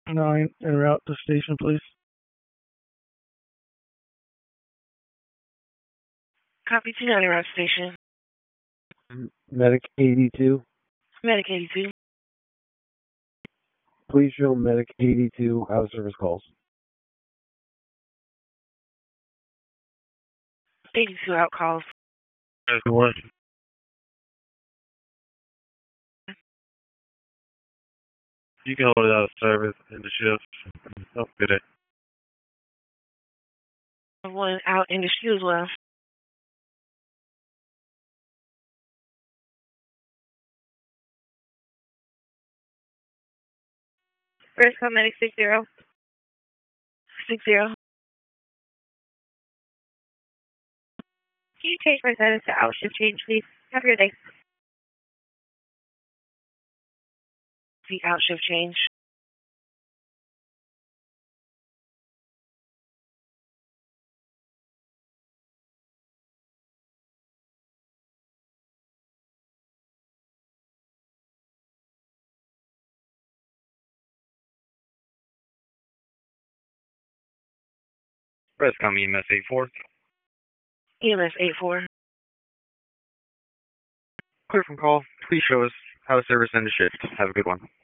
9 en route to station, please. Copy 290 route station. Medic 82. Medic 82. Please show Medic 82 out of service calls. 82 out calls. What? You can hold it out of service in the shift. Don't fit it. One out in the shoe as well. First call medic 60. 60. Can you change my status to out shift change, please? Have a good day. The out shift change. Press com EMS 84. EMS 84. Clear from call. Please show us how to service end the shift. Have a good one.